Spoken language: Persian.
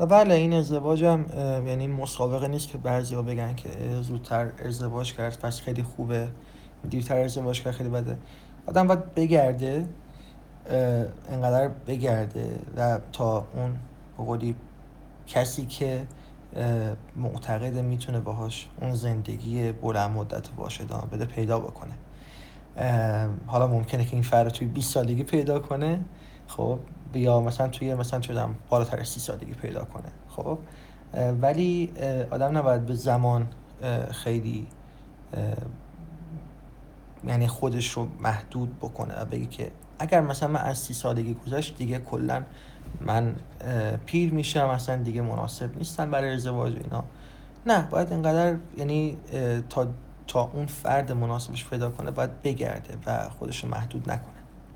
و بله این ازدواجم یعنی مسابقه نیست که بعضیا بگن که زودتر ازدواج کرد پس خیلی خوبه، دیرتر ازدواج کرد خیلی بده. آدم باید بگرده، انقدر بگرده و تا اون بقولی کسی که معتقده میتونه باهاش اون زندگی بلند مدت باش ادامه بده پیدا بکنه. حالا ممکنه که این فرد توی 20 سالگی پیدا کنه، خب، یا مثلا توی مثلا چودم بالاتر از 30 سالگی پیدا کنه، خب، ولی آدم نباید به زمان خیلی یعنی خودش رو محدود بکنه و بگه که اگر مثلا من از 30 سالگی گذشت دیگه کلا من پیر میشم، مثلا دیگه مناسب نیستم برای ازدواج اینا. نه، باید اینقدر یعنی تا اون فرد مناسبش پیدا کنه باید بگرده و خودش رو محدود نکنه.